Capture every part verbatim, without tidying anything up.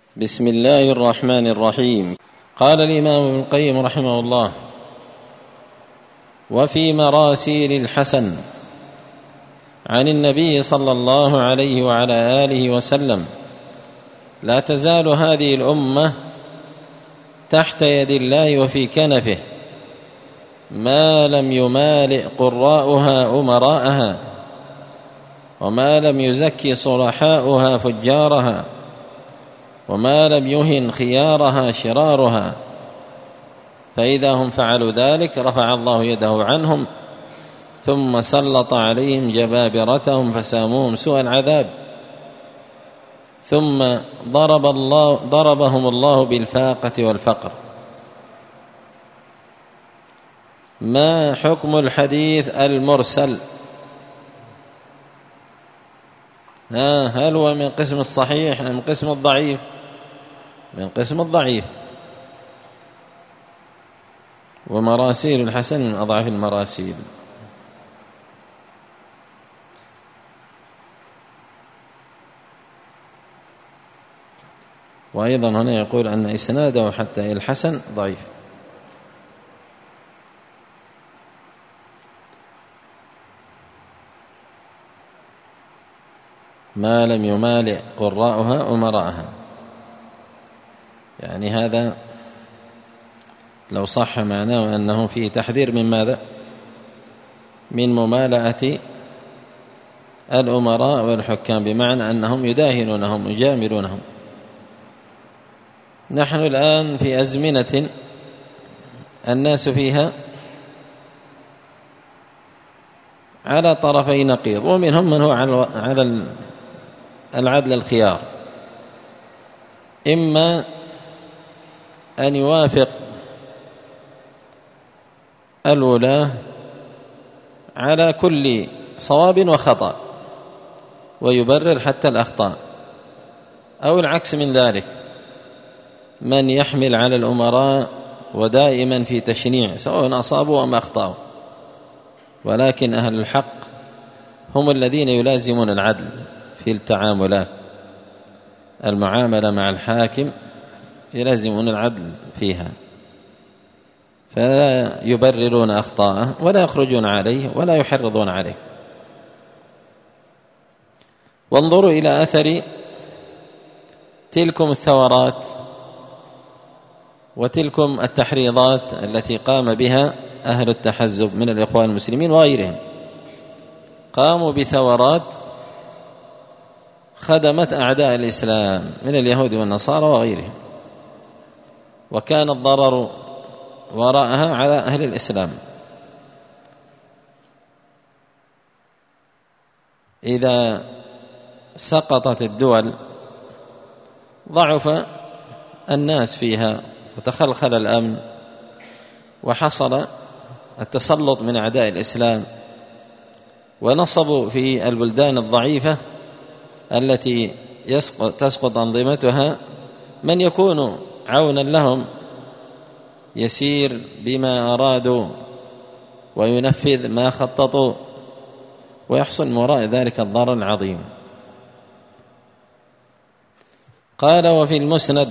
بسم الله الرحمن الرحيم. قال الإمام ابن القيم رحمه الله: وفي مراسيل الحسن عن النبي صلى الله عليه وعلى آله وسلم: لا تزال هذه الأمة تحت يد الله وفي كنفه ما لم يمالئ قراءها أمراءها، وما لم يزكي صلحاؤها فجارها، وما لم يهن خيارها شرارها، فإذا هم فعلوا ذلك رفع الله يده عنهم ثم سلط عليهم جبابرتهم فساموهم سوء العذاب، ثم ضرب الله ضربهم الله بالفاقة والفقر. ما حكم الحديث المرسل؟ هل هو من قسم الصحيح أم من قسم الضعيف؟ من قسم الضعيف، ومراسيل الحسن من أضعف المراسيل. وأيضا هنا يقول أن إسناده حتى إلى الحسن ضعيف. ما لم يمالئ قراءها أمراءها، يعني هذا لو صح معناه أنه فيه تحذير من ماذا؟ من ممالأة الأمراء والحكام، بمعنى أنهم يداهنونهم يجاملونهم. نحن الآن في أزمنة الناس فيها على طرفي نقيض، ومنهم من هو على العدل الخيار، إما أن يوافق الولاة على كل صواب وخطأ ويبرر حتى الأخطاء، أو العكس من ذلك، من يحمل على الأمراء ودائما في تشنيع سواء أصابوا أم أخطأوا، ولكن أهل الحق هم الذين يلازمون العدل في التعاملات. المعاملة مع الحاكم يلازمون العدل فيها، فلا يبررون أخطاءه ولا يخرجون عليه ولا يحرضون عليه. وانظروا إلى أثر تلكم الثورات وتلكم التحريضات التي قام بها أهل التحزب من الإخوان المسلمين وغيرهم. قاموا بثورات خدمت أعداء الإسلام من اليهود والنصارى وغيرهم، وكان الضرر وراءها على أهل الإسلام. إذا سقطت الدول ضعف الناس فيها وتخلخل الأمن، وحصل التسلط من أعداء الإسلام، ونصبوا في البلدان الضعيفة التي يسقط تسقط أنظمتها من يكون عونا لهم، يسير بما أرادوا وينفذ ما خططوا، ويحصل من وراء ذلك الضرر العظيم. قال: وفي المسند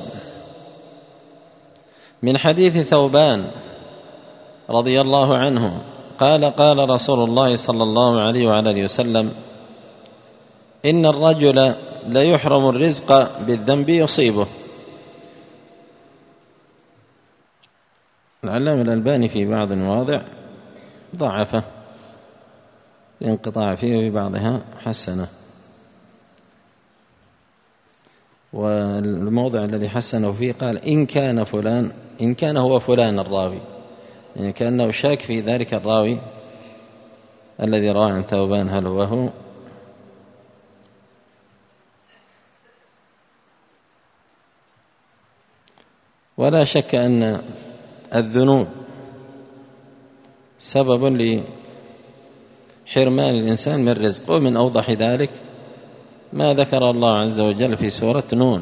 من حديث ثوبان رضي الله عنه قال: قال رسول الله صلى الله عليه وعلى آله وسلم: إن الرجل ليحرم الرزق بالذنب يصيبه. العلامة الألباني في بعض المواضع ضعفه الانقطاع فيه، وفي بعضها حسنه. والموضع الذي حسنه فيه قال: إن كان فلان إن كان هو فلان الراوي، يعني كأنه شاك في ذلك الراوي الذي روى عن ثوبان هل هو هو. ولا شك أن الذنوب سبب لحرمان الإنسان من الرزق، ومن أوضح ذلك ما ذكر الله عز وجل في سورة نون،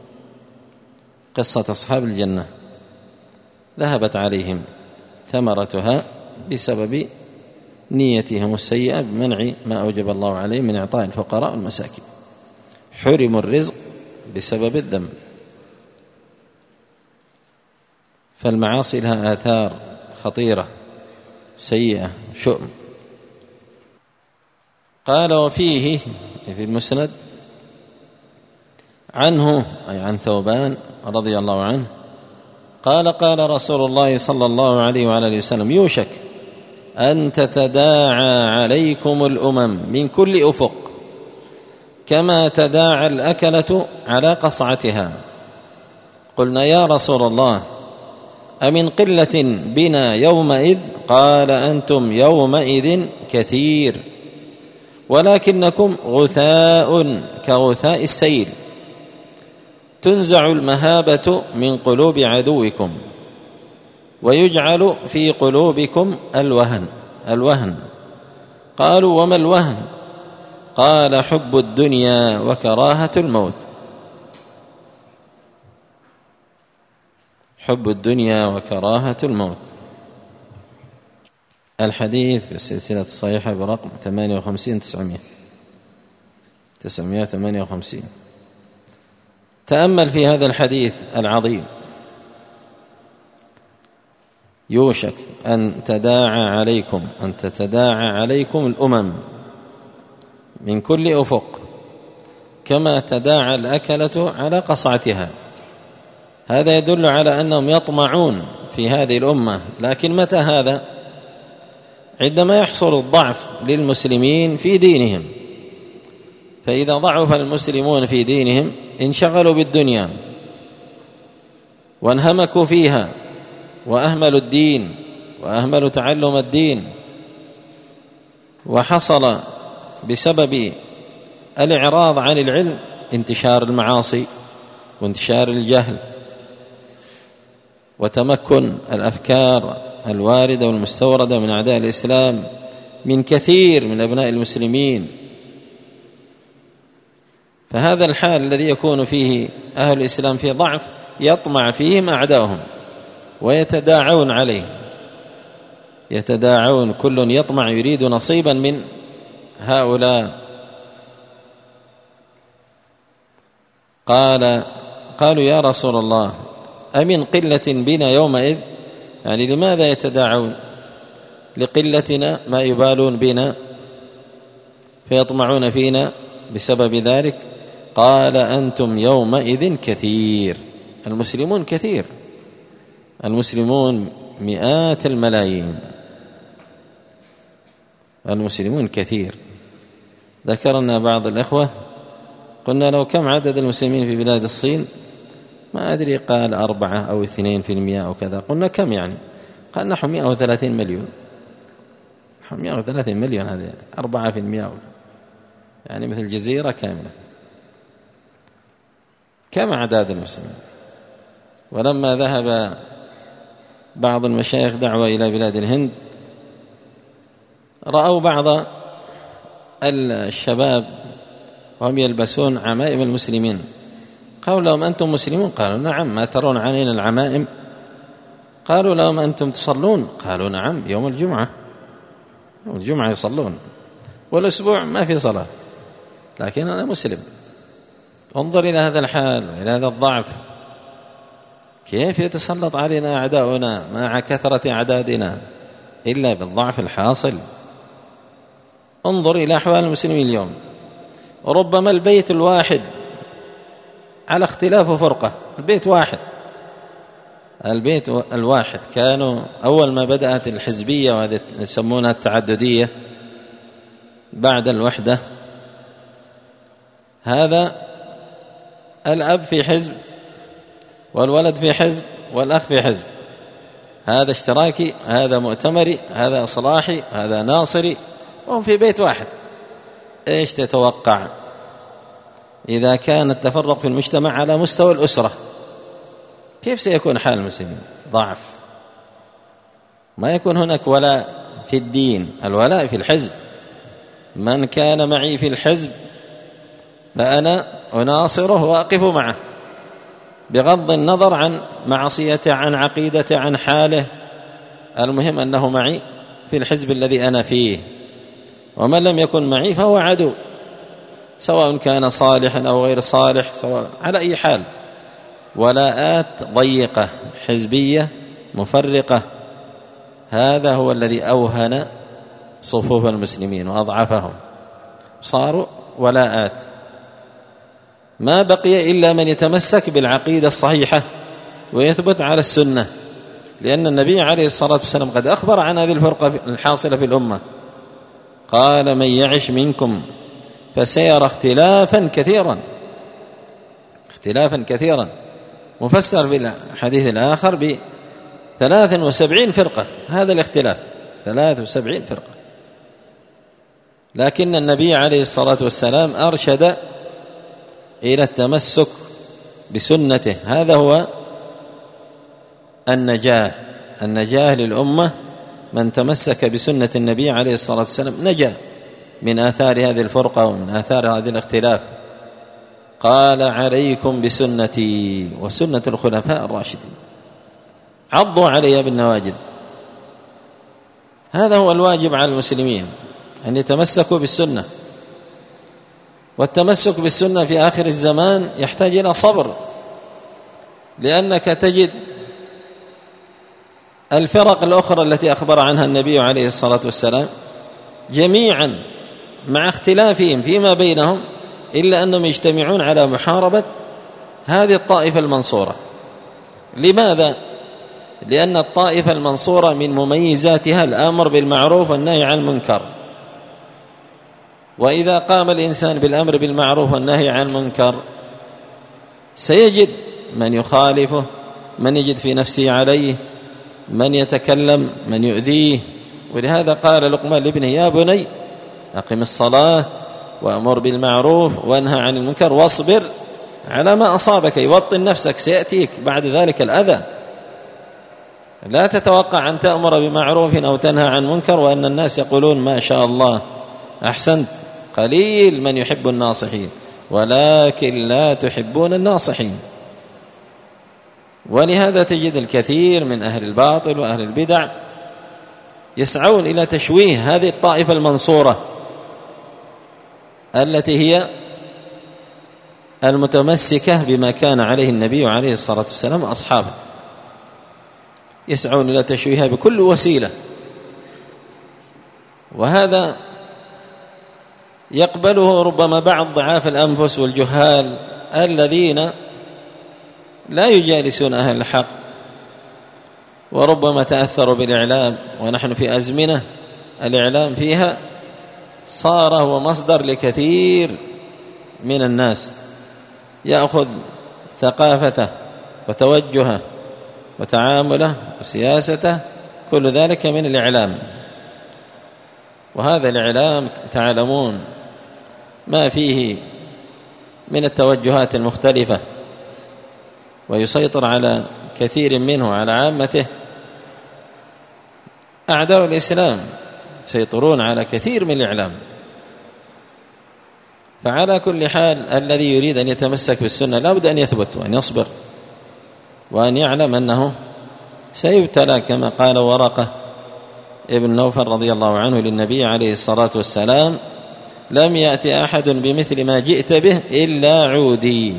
قصة أصحاب الجنة ذهبت عليهم ثمرتها بسبب نيتهم السيئة بمنع ما أوجب الله عليه من إعطاء الفقراء والمساكين. حرموا الرزق بسبب الذنب، فالمعاصي لها آثار خطيرة سيئة شؤم. قال وفيه في المسند عنه أي عن ثوبان رضي الله عنه قال قال رسول الله صلى الله عليه وعلى اله وسلم يوشك أن تتداعى عليكم الأمم من كل أفق كما تداعى الأكلة على قصعتها. قلنا يا رسول الله أمن قلة بنا يومئذ؟ قال أنتم يومئذ كثير ولكنكم غثاء كغثاء السيل تنزع المهابة من قلوب عدوكم ويجعل في قلوبكم الوهن الوهن قالوا وما الوهن؟ قال حب الدنيا وكراهة الموت. حب الدنيا وكراهة الموت. الحديث في السلسلة الصحيحة برقم ثمانية وخمسين تسعمائة تسعمائة وثمانية وخمسين. تأمل في هذا الحديث العظيم يوشك أن تداعى عليكم أن تتداعى عليكم الأمم من كل أفق كما تداعى الأكلة على قصعتها. هذا يدل على أنهم يطمعون في هذه الأمة، لكن متى هذا؟ عندما يحصل الضعف للمسلمين في دينهم، فإذا ضعف المسلمون في دينهم انشغلوا بالدنيا وانهمكوا فيها وأهملوا الدين وأهملوا تعلم الدين، وحصل بسبب الإعراض عن العلم انتشار المعاصي وانتشار الجهل وتمكن الأفكار الواردة والمستوردة من أعداء الإسلام من كثير من أبناء المسلمين. فهذا الحال الذي يكون فيه أهل الإسلام في ضعف يطمع فيهم أعداؤهم ويتداعون عليه، يتداعون كل يطمع يريد نصيبا من هؤلاء. قال قالوا يا رسول الله أمن قلة بنا يومئذ؟ يعني لماذا يتداعون؟ لقلتنا ما يبالون بنا فيطمعون فينا بسبب ذلك. قال أنتم يومئذ كثير. المسلمون كثير، المسلمون مئات الملايين، المسلمون كثير. ذكرنا بعض الإخوة قلنا لو كم عدد المسلمين في بلاد الصين؟ ما أدري، قال أربعة أو اثنين في المئة أو كذا. قلنا كم يعني؟ قال نحو مئة وثلاثين مليون. نحو مئة وثلاثين مليون، هذه أربعة في المئة، يعني مثل جزيرة كاملة. كم أعداد المسلمين؟ ولما ذهب بعض المشايخ دعوة إلى بلاد الهند رأوا بعض الشباب وهم يلبسون عمائم المسلمين، قالوا لهم أنتم مسلمون؟ قالوا نعم. ما ترون علينا العمائم؟ قالوا لهم أنتم تصلون؟ قالوا نعم، يوم الجمعة يوم الجمعة يصلون، والأسبوع ما في صلاة، لكن أنا مسلم. انظر إلى هذا الحال وإلى هذا الضعف، كيف يتسلط علينا أعداؤنا مع كثرة أعدادنا إلا بالضعف الحاصل. انظر إلى أحوال المسلمين اليوم، ربما البيت الواحد على اختلاف وفرقة، البيت واحد، البيت الواحد. كانوا أول ما بدأت الحزبية وهذه يسمونها التعددية بعد الوحدة، هذا الأب في حزب والولد في حزب والأخ في حزب، هذا اشتراكي، هذا مؤتمري، هذا إصلاحي، هذا ناصري، وهم في بيت واحد. إيش تتوقع إذا كان التفرق في المجتمع على مستوى الأسرة؟ كيف سيكون حال المسلمين؟ ضعف. ما يكون هناك ولاء في الدين، الولاء في الحزب. من كان معي في الحزب فأنا أناصره وأقف معه بغض النظر عن معصيته، عن عقيدته، عن حاله، المهم أنه معي في الحزب الذي أنا فيه. ومن لم يكن معي فهو عدو، سواء كان صالحا أو غير صالح، سواء على أي حال. ولاءات ضيقة حزبية مفرقة، هذا هو الذي أوهن صفوف المسلمين وأضعفهم، صاروا ولاءات. ما بقي إلا من يتمسك بالعقيدة الصحيحة ويثبت على السنة، لأن النبي عليه الصلاة والسلام قد أخبر عن هذه الفرقة الحاصلة في الأمة، قال: من يعش منكم فسيرى اختلافا كثيرا، اختلافا كثيرا، مفسر في الحديث الآخر بثلاث وسبعين فرقة. هذا الاختلاف ثلاث وسبعين فرقة، لكن النبي عليه الصلاة والسلام أرشد إلى التمسك بسنته، هذا هو النجاة. النجاة للأمة من تمسك بسنة النبي عليه الصلاة والسلام نجا من آثار هذه الفرقة ومن آثار هذه الاختلاف. قال: عليكم بسنتي وسنة الخلفاء الراشدين، عضوا عليها بالنواجذ. هذا هو الواجب على المسلمين، أن يتمسكوا بالسنة. والتمسك بالسنة في آخر الزمان يحتاج إلى صبر، لأنك تجد الفرق الأخرى التي أخبر عنها النبي عليه الصلاة والسلام جميعا مع اختلافهم فيما بينهم إلا أنهم يجتمعون على محاربة هذه الطائفة المنصورة. لماذا؟ لأن الطائفة المنصورة من مميزاتها الأمر بالمعروف والنهي عن المنكر، وإذا قام الإنسان بالأمر بالمعروف والنهي عن المنكر سيجد من يخالفه، من يجد في نفسه عليه، من يتكلم، من يؤذيه. ولهذا قال لقمان لابنه: يا بني أقم الصلاة وأمر بالمعروف وانهى عن المنكر واصبر على ما أصابك. يوطن نفسك، سيأتيك بعد ذلك الأذى. لا تتوقع أن تأمر بمعروف أو تنهى عن منكر وأن الناس يقولون ما شاء الله أحسنت، قليل من يحب الناصحين ولكن لا تحبون الناصحين. ولهذا تجد الكثير من أهل الباطل وأهل البدع يسعون إلى تشويه هذه الطائفة المنصورة التي هي المتمسكة بما كان عليه النبي عليه الصلاة والسلام وأصحابه، يسعون إلى تشويهها بكل وسيلة. وهذا يقبله ربما بعض ضعاف الأنفس والجهال الذين لا يجالسون أهل الحق، وربما تأثروا بالإعلام، ونحن في أزمنة الإعلام فيها صار هو مصدر لكثير من الناس، يأخذ ثقافته وتوجهه وتعامله وسياسته كل ذلك من الإعلام. وهذا الإعلام تعلمون ما فيه من التوجهات المختلفة، ويسيطر على كثير منه على عامته. أعداء الإسلام يسيطرون على كثير من الإعلام. فعلى كل حال الذي يريد أن يتمسك بالسنة لا بد أن يثبت وأن يصبر وأن يعلم أنه سيبتلى، كما قال ورقة ابن نوفل رضي الله عنه للنبي عليه الصلاة والسلام: لم يأتي أحد بمثل ما جئت به إلا عودي.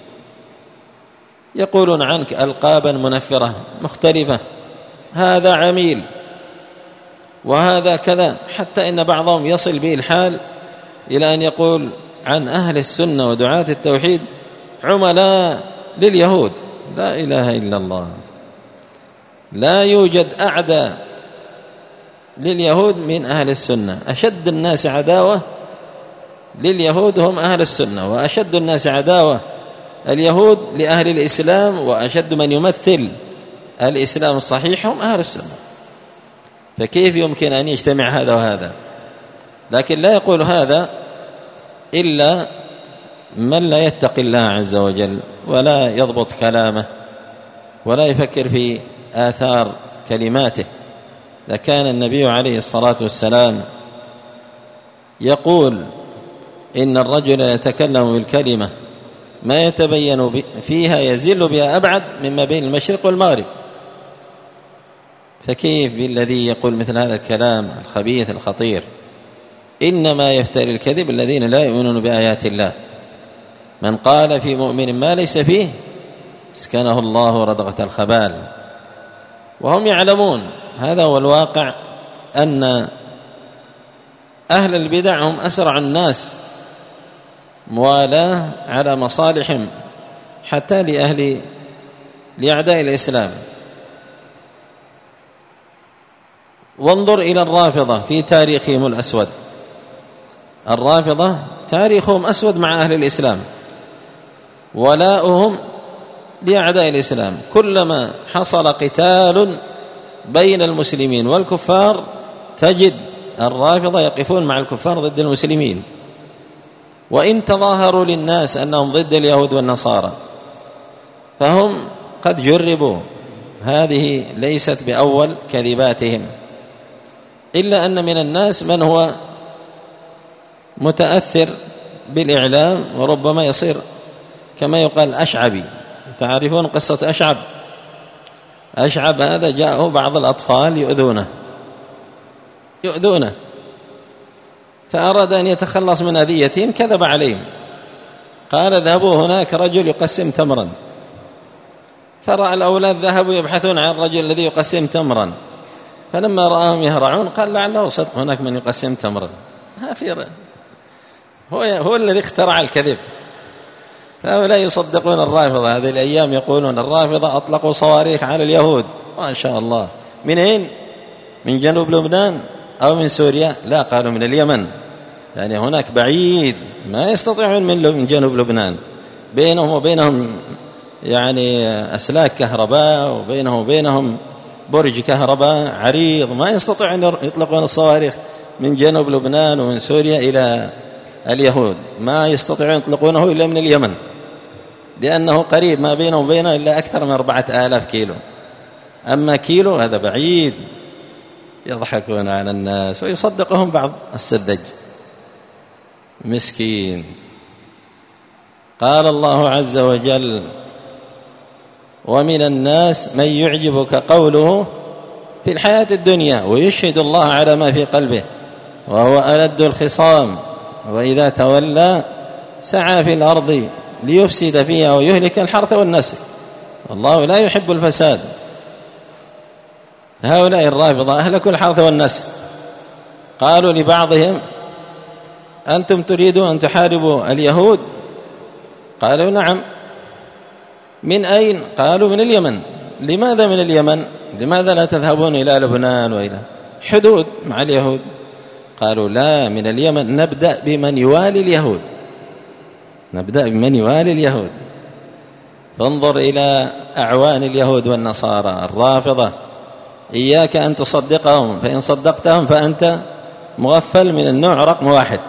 يقولون عنك ألقابا منفرة مختلفة، هذا عميل وهذا كذا، حتى إن بعضهم يصل به الحال إلى أن يقول عن أهل السنة ودعاة التوحيد عملاء لليهود. لا إله إلا الله، لا يوجد أعدى لليهود من أهل السنة. أشد الناس عداوة لليهود هم أهل السنة، وأشد الناس عداوة اليهود لأهل الإسلام، وأشد من يمثل الإسلام الصحيح هم أهل السنة. فكيف يمكن أن يجتمع هذا وهذا؟ لكن لا يقول هذا إلا من لا يتقي الله عز وجل ولا يضبط كلامه ولا يفكر في آثار كلماته. لكان النبي عليه الصلاة والسلام يقول: إن الرجل يتكلم بالكلمة ما يتبين فيها يزل بها أبعد مما بين المشرق والمغرب. فكيف بالذي يقول مثل هذا الكلام الخبيث الخطير؟ إنما يفتري الكذب الذين لا يؤمنون بآيات الله. من قال في مؤمن ما ليس فيه اسكنه الله ردغة الخبال. وهم يعلمون، هذا هو الواقع، أن أهل البدع هم أسرع الناس موالاة على مصالحهم حتى لأهل لأعداء الإسلام. وانظر إلى الرافضة في تاريخهم الأسود، الرافضة تاريخهم أسود مع أهل الإسلام، ولاؤهم لأعداء الإسلام، كلما حصل قتال بين المسلمين والكفار تجد الرافضة يقفون مع الكفار ضد المسلمين، وإن تظاهروا للناس أنهم ضد اليهود والنصارى فهم قد جربوا، هذه ليست بأول كذباتهم، إلا أن من الناس من هو متأثر بالإعلام وربما يصير كما يقال أشعبي. تعرفون قصة أشعب؟ أشعب هذا جاءه بعض الأطفال يؤذونه يؤذونه فأراد أن يتخلص من أذيتهم، كذب عليهم، قال اذهبوا هناك رجل يقسم تمرا، فرأى الأولاد ذهبوا يبحثون عن الرجل الذي يقسم تمرا، فلما رآهم يهرعون قال لعله صدق هناك من يقسم تمرا. هو هو الذي اخترع الكذب. فهؤلاء يصدقون الرافضة. هذه الأيام يقولون الرافضة أطلقوا صواريخ على اليهود، ما شاء الله. من أين؟ من جنوب لبنان أو من سوريا؟ لا، قالوا من اليمن، يعني هناك بعيد ما يستطيعون من جنوب لبنان، بينهم وبينهم يعني أسلاك كهرباء، وبينهم وبينهم برج كهرباء عريض، ما يستطيعون يطلقون الصواريخ من جنوب لبنان ومن سوريا إلى اليهود، ما يستطيعون يطلقونه إلا من اليمن، لأنه قريب، ما بينه وبينه إلا أكثر من أربعة آلاف كيلو، أما كيلو هذا بعيد. يضحكون على الناس ويصدقهم بعض السذج مسكين. قال الله عز وجل ومن الناس من يعجبك قوله في الحياة الدنيا ويشهد الله على ما في قلبه وهو ألد الخصام وإذا تولى سعى في الأرض ليفسد فيها ويهلك الحرث والنسل والله لا يحب الفساد. هؤلاء الرافضة أهلكوا الحرث والنسل. قالوا لبعضهم أنتم تريدون أن تحاربوا اليهود؟ قالوا نعم. من أين؟ قالوا من اليمن. لماذا من اليمن؟ لماذا لا تذهبون إلى لبنان وإلى حدود مع اليهود؟ قالوا لا، من اليمن نبدأ بمن يوالي اليهود، نبدأ بمن يوالي اليهود. فانظر إلى أعوان اليهود والنصارى الرافضة، إياك أن تصدقهم، فإن صدقتهم فأنت مغفل من النوع رقم واحد.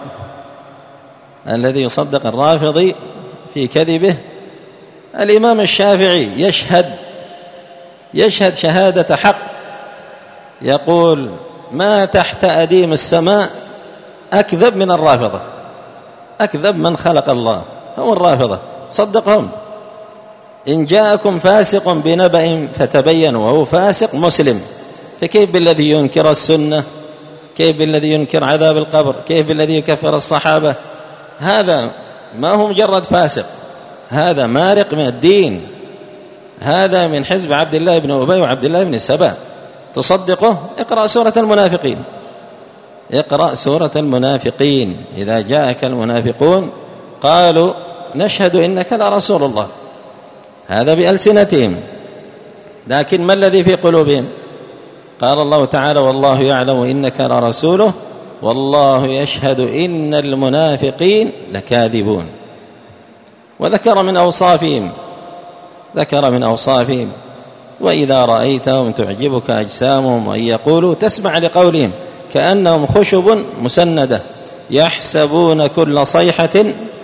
الذي يصدق الرافضي في كذبه الإمام الشافعي يشهد يشهد شهادة حق، يقول ما تحت أديم السماء أكذب من الرافضة، أكذب من خلق الله هم الرافضة. صدقهم. إن جاءكم فاسق بنبأ فتبينوا، وهو فاسق مسلم، فكيف بالذي ينكر السنة؟ كيف بالذي ينكر عذاب القبر؟ كيف بالذي يكفر الصحابة؟ هذا ما هو مجرد فاسق، هذا مارق من الدين، هذا من حزب عبد الله بن أبي وعبد الله بن سبأ. تصدقه؟ اقرأ سورة المنافقين، اقرأ سورة المنافقين. إذا جاءك المنافقون قالوا نشهد إنك لرسول الله، هذا بألسنتهم، لكن ما الذي في قلوبهم؟ قال الله تعالى والله يعلم إنك لرسوله والله يشهد إن المنافقين لكاذبون. وذكر من أوصافهم ذكر من أوصافهم وإذا رأيتهم تعجبك أجسامهم وإن يقولوا تسمع لقولهم كأنهم خشب مسندة يحسبون كل صيحة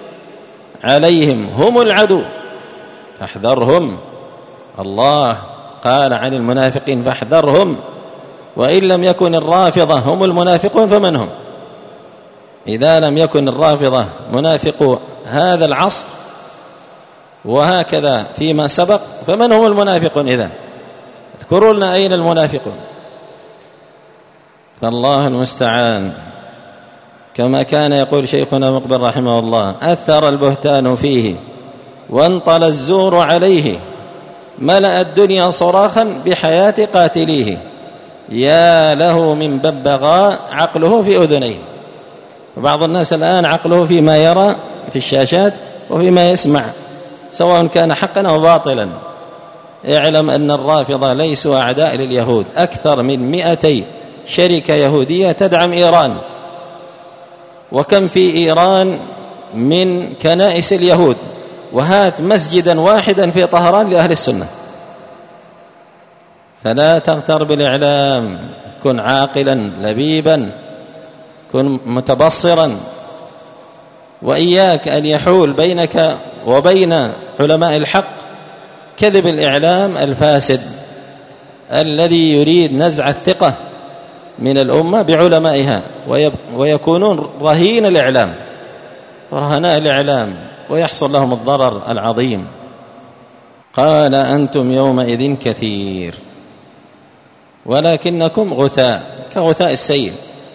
عليهم هم العدو فاحذرهم. الله قال عن المنافقين فاحذرهم. وإن لم يكن الرافضة هم المنافقون فمن هم؟ إذا لم يكن الرافضة منافقو هذا العصر وهكذا فيما سبق فمن هم المنافقون إذن؟ اذكروا لنا أين المنافقون. فالله المستعان. كما كان يقول شيخنا مقبل رحمه الله أثر البهتان فيه وانطل الزور عليه ملأ الدنيا صراخا بحياة قاتليه، يا له من ببغاء عقله في أذنيه. وبعض الناس الآن عقله فيما يرى في الشاشات وفيما يسمع، سواء كان حقا أو باطلا. اعلم أن الرافضة ليسوا أعداء لليهود، أكثر من مئتي شركة يهودية تدعم إيران، وكم في إيران من كنائس اليهود، وهات مسجدا واحدا في طهران لأهل السنة. فلا تغتر بالإعلام، كن عاقلا لبيبا، كن متبصرا، وإياك أن يحول بينك وبين علماء الحق كذب الإعلام الفاسد الذي يريد نزع الثقة من الأمة بعلمائها، ويكونون رهين الإعلام ورهناء الإعلام، ويحصل لهم الضرر العظيم. قال أنتم يومئذ كثير ولكنكم غثاء كغثاء السيل،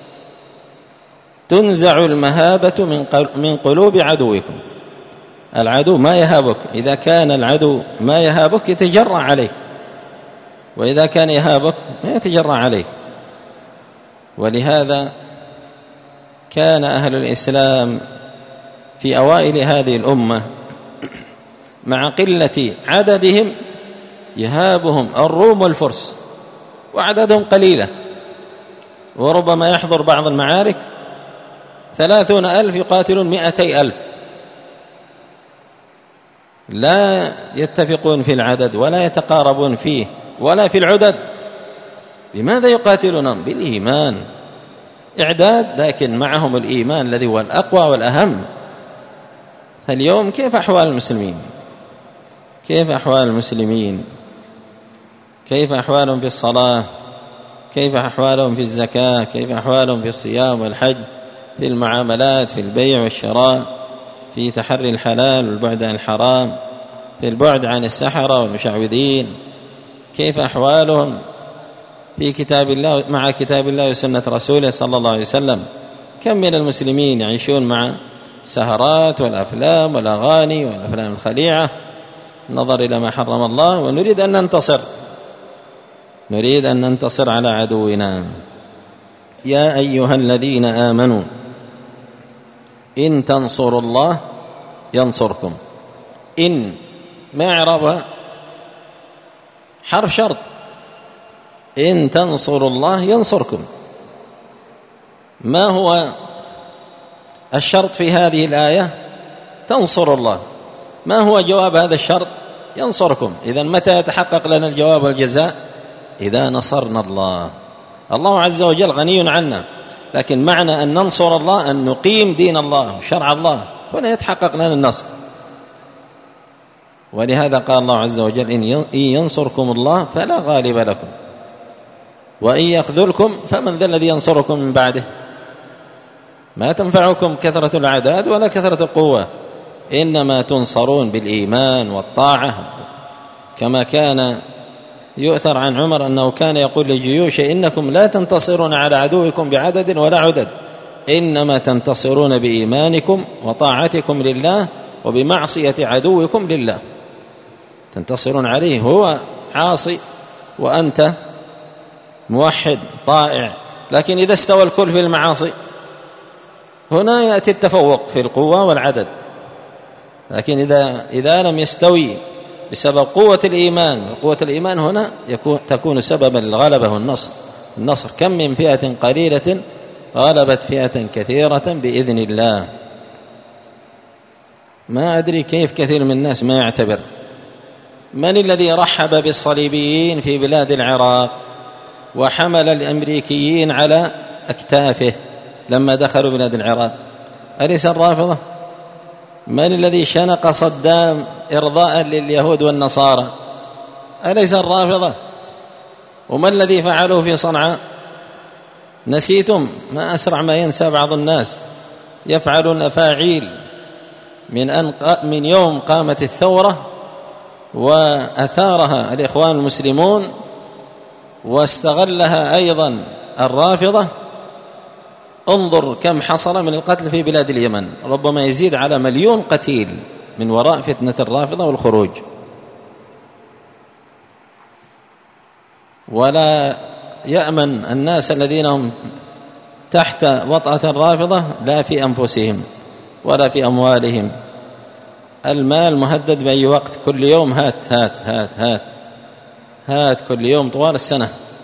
تنزع المهابة من قلوب عدوكم. العدو ما يهابك، إذا كان العدو ما يهابك يتجرع عليك، وإذا كان يهابك ما يتجرع عليك. ولهذا كان أهل الإسلام في أوائل هذه الأمة مع قلة عددهم يهابهم الروم والفرس، وعددهم قليلة، وربما يحضر بعض المعارك ثلاثون ألف يقاتلون مئتي ألف، لا يتفقون في العدد ولا يتقاربون فيه ولا في العدد. لماذا يقاتلون؟ بالإيمان، إعداد، لكن معهم الإيمان الذي هو الأقوى والأهم. فاليوم كيف أحوال المسلمين؟ كيف أحوال المسلمين؟ كيف أحوالهم في الصلاة؟ كيف أحوالهم في الزكاة؟ كيف أحوالهم في الصيام والحج؟ في المعاملات، في البيع والشراء، في تحري الحلال والبعد عن الحرام، في البعد عن السحرة والمشعوذين؟ كيف أحوالهم في كتاب الله مع كتاب الله وسنة رسوله صلى الله عليه وسلم؟ كم من المسلمين يعيشون مع السهرات والأفلام والأغاني والأفلام الخليعة، نظر إلى ما حرم الله. ونريد أن ننتصر، نريد أن ننتصر على عدونا. يا أيها الذين آمنوا إن تنصروا الله ينصركم. إن ما إعرابها؟ حرف شرط. إن تنصروا الله ينصركم. ما هو الشرط في هذه الآية؟ تنصر الله. ما هو جواب هذا الشرط؟ ينصركم. إذن متى يتحقق لنا الجواب والجزاء؟ إذا نصرنا الله. الله عز وجل غني عنا، لكن معنى أن ننصر الله أن نقيم دين الله وشرع الله، هنا يتحقق لنا النصر. ولهذا قال الله عز وجل إن ينصركم الله فلا غالب لكم وإن يخذلكم فمن ذا الذي ينصركم من بعده. ما تنفعكم كثرة الأعداد ولا كثرة القوة، إنما تنصرون بالإيمان والطاعة. كما كان يؤثر عن عمر أنه كان يقول للجيوش إنكم لا تنتصرون على عدوكم بعدد ولا عدد، إنما تنتصرون بإيمانكم وطاعتكم لله وبمعصية عدوكم لله. تنتصرون عليه، هو عاصي وأنت موحد طائع. لكن إذا استوى الكل في المعاصي هنا يأتي التفوق في القوة والعدد. لكن إذا, إذا لم يستوي بسبب قوة الإيمان، قوة الإيمان هنا يكون تكون سببا للغلبة والنصر. النصر كم من فئة قليلة غلبت فئة كثيرة بإذن الله. ما أدري كيف كثير من الناس ما يعتبر من الذي رحب بالصليبيين في بلاد العراق وحمل الأمريكيين على أكتافه لما دخلوا بلاد العراق؟ أليس الرافضة؟ من الذي شنق صدام إرضاء لليهود والنصارى؟ أليس الرافضة؟ وما الذي فعلوه في صنعاء؟ نسيتم؟ ما أسرع ما ينسى بعض الناس. يفعلون أفاعيل من, أن من يوم قامت الثورة وأثارها الإخوان المسلمون واستغلها أيضا الرافضة. انظر كم حصل من القتل في بلاد اليمن، ربما يزيد على مليون قتيل من وراء فتنة الرافضة والخروج. ولا يأمن الناس الذين هم تحت وطأة الرافضة لا في أنفسهم ولا في أموالهم. المال مهدد بأي وقت، كل يوم هات هات هات هات هات كل يوم طوال السنة.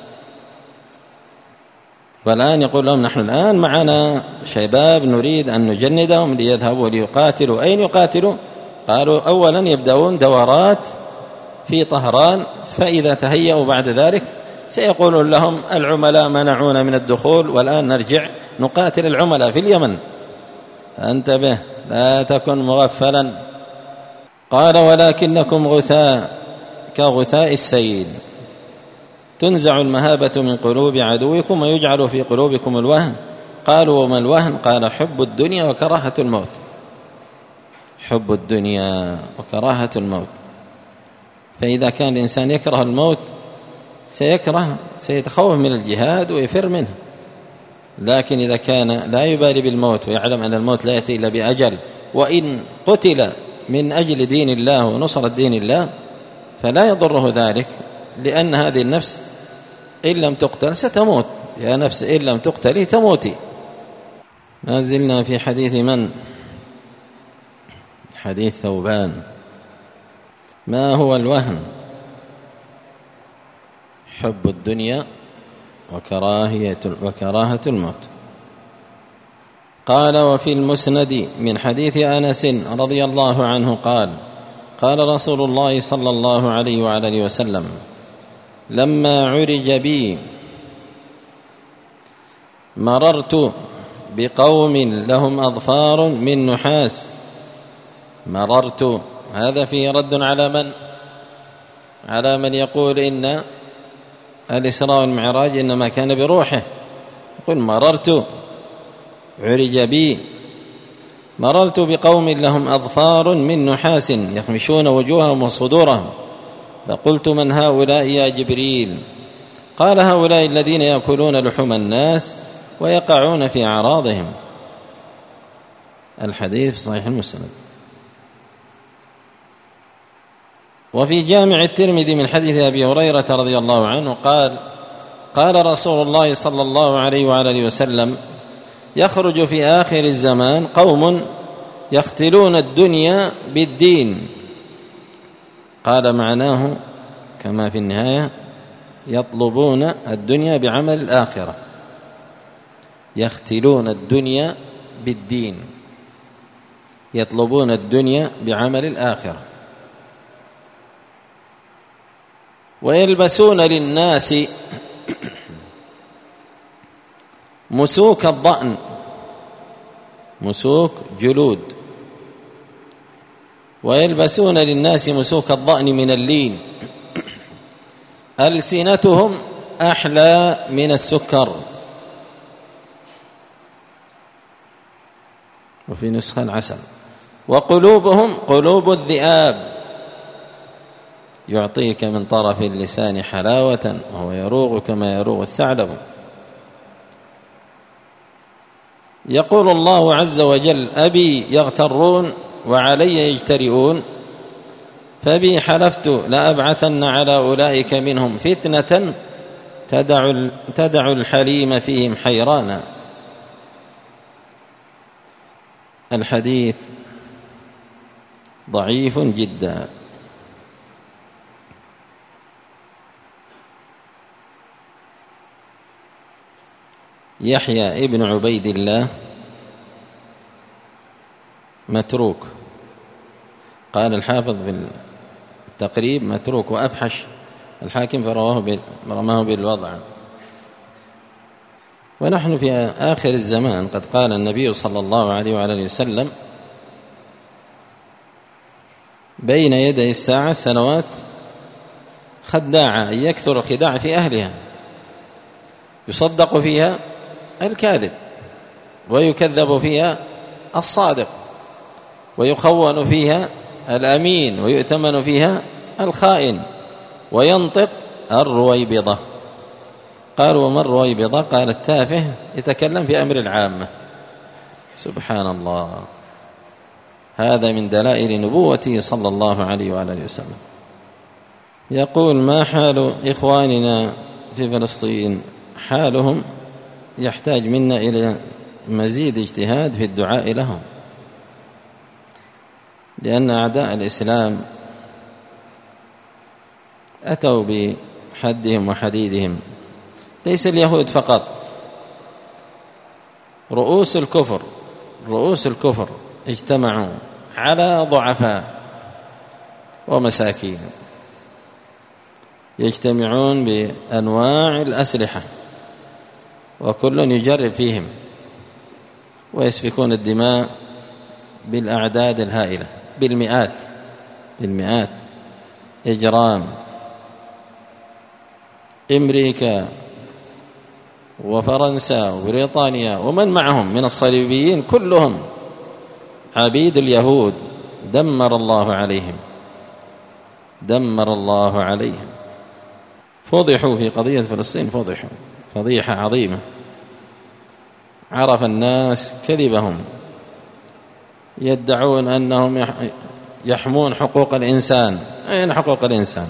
والآن يقول لهم نحن الآن معنا شباب نريد أن نجندهم ليذهبوا ليقاتلوا. أين يقاتلوا؟ قالوا أولا يبدأون دورات في طهران، فإذا تهيأوا بعد ذلك سيقولون لهم العملاء منعونا من الدخول والآن نرجع نقاتل العملاء في اليمن. فانتبه لا تكن مغفلا. قال ولكنكم غثاء كغثاء السيل، تنزع المهابة من قلوب عدوكم ويجعل في قلوبكم الوهن. قالوا وما الوهن؟ قال حب الدنيا وكراهة الموت. حب الدنيا وكراهة الموت. فإذا كان الإنسان يكره الموت سيكره سيتخوف من الجهاد ويفر منه، لكن إذا كان لا يبالي بالموت ويعلم أن الموت لا يأتي إلا بأجل، وإن قتل من أجل دين الله ونصرة دين الله فلا يضره ذلك، لأن هذه النفس إن لم تقتل ستموت. يا نفس إن لم تقتلي تموتي. ما زلنا في حديث من؟ حديث ثوبان. ما هو الوهن؟ حب الدنيا وكراهية وكراهة الموت. قال وفي المسند من حديث أنس رضي الله عنه قال قال رسول الله صلى الله عليه وعلى آله وسلم لما عرج بي مررت بقوم لهم أظفار من نحاس. مررت، هذا فيه رد على من؟ على من يقول إن الإسراء والمعراج إنما كان بروحه. يقول مررت عرج بي مررت بقوم لهم أظفار من نحاس يخمشون وجوههم وصدورهم، فقلت من هؤلاء يا جبريل؟ قال هؤلاء الذين يأكلون لحوم الناس ويقعون في أعراضهم. الحديث في صحيح المسند. وفي جامع الترمذي من حديث أبي هريرة رضي الله عنه قال قال رسول الله صلى الله عليه وعلى آله وسلم يخرج في آخر الزمان قوم يختلون الدنيا بالدين. قال معناه كما في النهاية يطلبون الدنيا بعمل الآخرة. يختلون الدنيا بالدين، يطلبون الدنيا بعمل الآخرة. ويلبسون للناس مسوك الضأن، مسوك جلود، ويلبسون للناس مسوك الضأن من اللين، ألسنتهم أحلى من السكر. وفي نسخة العسل. وقلوبهم قلوب الذئاب، يعطيك من طرف اللسان حلاوة وهو يروغ كما يروغ الثعلب. يقول الله عز وجل أبي يغترون وعلي يجترئون، فبي حلفت لأبعثن على أولئك منهم فتنة تدع, تدع الحليم فيهم حيرانا. الحديث ضعيف جدا. يحيى ابن عبيد الله متروك، قال الحافظ بالتقريب متروك وأفحش الحاكم فرواه رماه بالوضع. ونحن في آخر الزمان، قد قال النبي صلى الله عليه وعلى آله وسلم بين يدي الساعة سنوات خداعة، يكثر الخداع في أهلها، يصدق فيها الكاذب ويكذب فيها الصادق، ويخون فيها الأمين ويؤتمن فيها الخائن، وينطق الرويبضة. قالوا وما الرويبضة؟ قال التافه يتكلم في أمر العامة. سبحان الله، هذا من دلائل نبوته صلى الله عليه وآله وسلم. يقول ما حال إخواننا في فلسطين حالهم يحتاج منا إلى مزيد اجتهاد في الدعاء لهم، لأن أعداء الإسلام أتوا بحدهم وحديدهم. ليس اليهود فقط، رؤوس الكفر رؤوس الكفر اجتمعوا على ضعفاء ومساكين، يجتمعون بأنواع الأسلحة وكل يجرب فيهم، ويسفكون الدماء بالأعداد الهائلة، بالمئات بالمئات. إجرام. أمريكا وفرنسا وبريطانيا ومن معهم من الصليبيين كلهم عبيد اليهود، دمر الله عليهم دمر الله عليهم. فضحوا في قضية فلسطين، فضحوا فضيحة عظيمة. عرف الناس كذبهم، يدعون أنهم يحمون حقوق الإنسان. أين حقوق الإنسان؟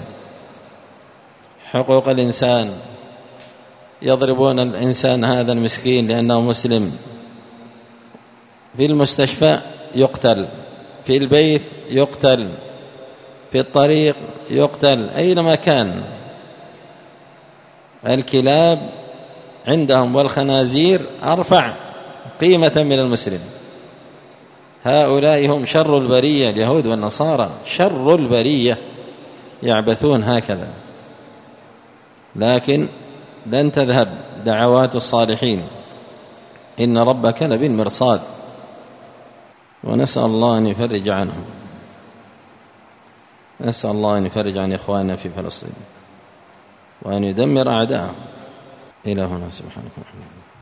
حقوق الإنسان يضربون الإنسان هذا المسكين لأنه مسلم، في المستشفى يقتل، في البيت يقتل، في الطريق يقتل، أينما كان. الكلاب عندهم والخنازير أرفع قيمة من المسلم. هؤلاء هم شر البرية، اليهود والنصارى شر البرية، يعبثون هكذا. لكن لن تذهب دعوات الصالحين، إن ربك لبالمرصاد. ونسأل الله أن يفرج عنهم، نسأل الله أن يفرج عن إخواننا في فلسطين وأن يدمر أعداءهم. إلى هنا سبحانك وبحمدك.